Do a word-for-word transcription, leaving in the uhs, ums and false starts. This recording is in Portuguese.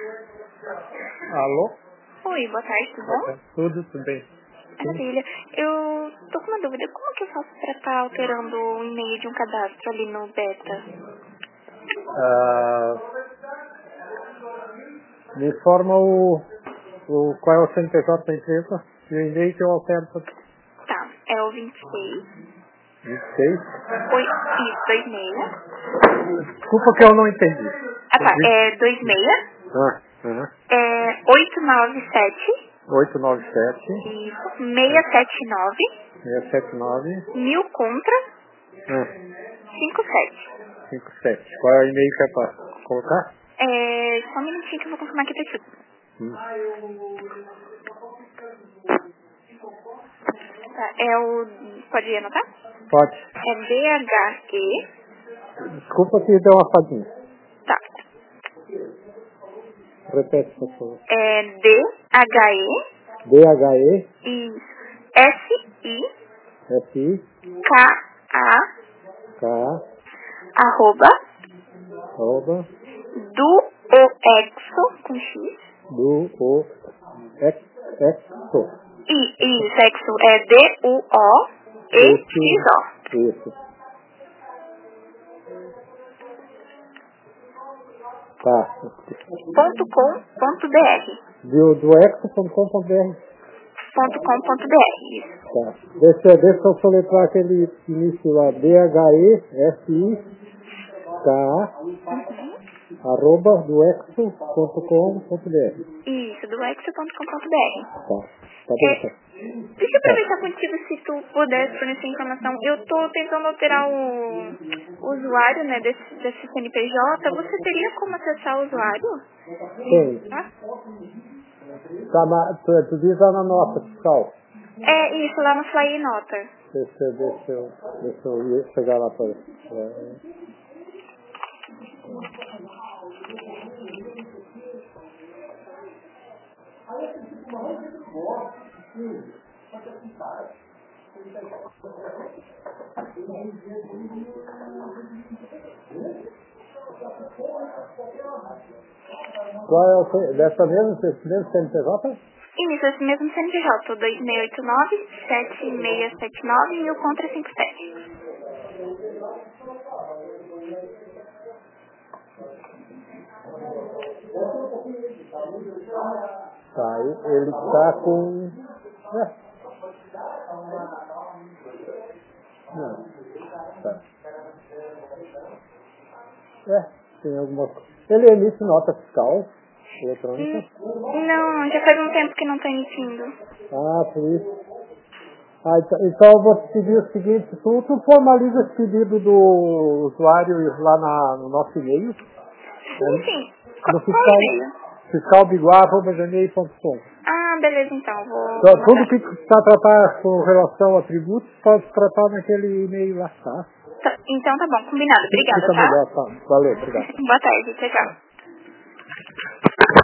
Alô? Oi, boa tarde, tudo bom? Tudo, tudo bem. Maravilha. Eu tô com uma dúvida. Como que eu faço pra estar alterando o e-mail de um cadastro ali no beta? Ah, me informa o, o, qual é o C N P J da empresa e o e-mail que eu altero para Tá, é o vinte e seis, vinte e seis. oi, isso, dois seis. Desculpa que eu não entendi. Ah tá, é dois seis, Ah, ah, é oito nove sete, oito nove sete, isso, seis sete nove, seis sete nove, mil contra, ah, cinco sete. cinco sete. Qual é o e-mail que é para colocar? É, só um minutinho que eu vou confirmar aqui pra ti. Hum. Tá, é o, pode anotar? Pode. É D H E, Desculpa que deu uma fadinha. tá, Repete, por favor. é D H E, D H E isso, S I F I K A, K arroba, arroba do Oexo, com X, do o ex, exo. I, I, sexo é D U O E X O, Isso. Tá. ponto com ponto br, Do, do exo ponto com ponto br. ponto com ponto br, isso. Tá. Deixa, deixa eu soletrar aquele início lá. D H E F I K A arroba do exo ponto com ponto br. Isso, do exo ponto com ponto br. Tá. Tá bom, É, tá. deixa eu Tá. aproveitar contigo se tu pudesse fornecer informação. Eu tô tentando alterar o, o usuário, né, desse, desse C N P J. Você teria como acessar o usuário? Tem. Ah, Tá, mas tu, tu diz lá na nota fiscal. é isso, lá no Fly Nota. Deixa, deixa, eu, deixa eu ir- chegar lá para. É, qual é o C- dessa mesmo, esse mesmo C N P J? Isso, esse mesmo C N P J, dois seis oito nove, sete seis sete nove e o contra cinco sete. Tá, e- ele está com. É, não, tá. É, tem alguma coisa. Ele emite nota fiscal eletrônica. Hum, Não, já faz um tempo que não tá emitindo. Ah, por isso. Ah, então, então eu vou te pedir o seguinte, tu, tu formaliza esse pedido do usuário lá na, no nosso e-mail, Sim, né? sim. No Qual, qual fiscal, e-mail? fiscalbiguá arroba gmail ponto com. Ah, beleza, então, vou, Então, vou tudo mandar. que está a tratar com relação a tributos, pode tratar naquele e-mail lá, tá? Tá, então tá bom, combinado. Obrigada, Fica tá? melhor, tá? Valeu, obrigado. Boa tarde, tchau, tchau.